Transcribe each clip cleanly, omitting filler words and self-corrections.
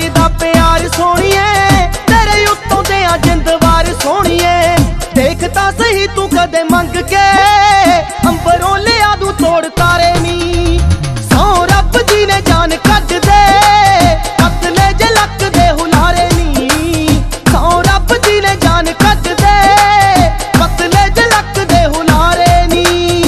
लगदा प्यार सोहणीए तेरे उत्तों दे जिंदवार सोहणीए देख तां सही तू कदे मंग के अंबरों लिया दूं तोड़ तारे नी सौ रब जी ने जान कट दे पतले जे लक दे हुनारे नी सौ रब जी ने जान कट दे पतले जे लक दे हुनारे नी।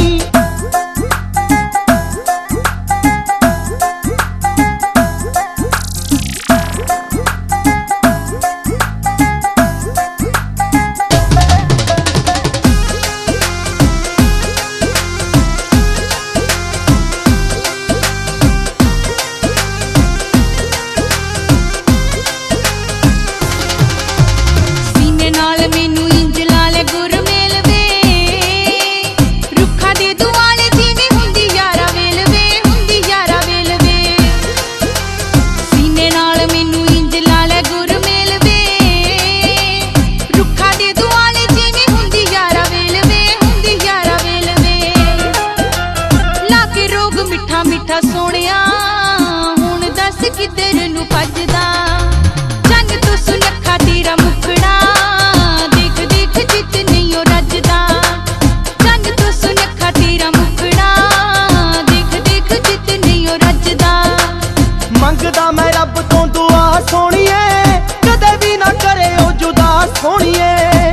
मिठा सोहणिया हुण दस किधर नूं भजदा चंग तू सुनखा तेरा मुखड़ा देख देख जित नहीं ओ रजदा चंग तू सुनखा तेरा मुखड़ा देख देख जित नहीं ओ रजदा। मंगदा मैं रब तो दुआ सोहणिए कदे भी ना करे ओ जुदा सोहणिए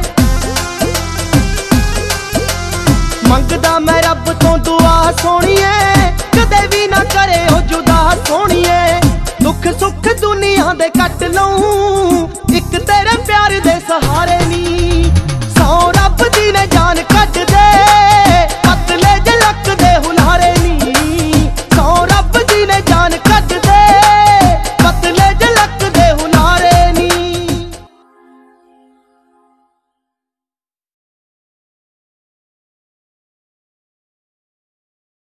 मंगदा मैं रब तो दुआ सोहणिए कदे भी ना करे ओ जुदा सोहणिए दुख सुख दुनिया दे कट लऊं एक तेरे प्यार दे सहारे नी।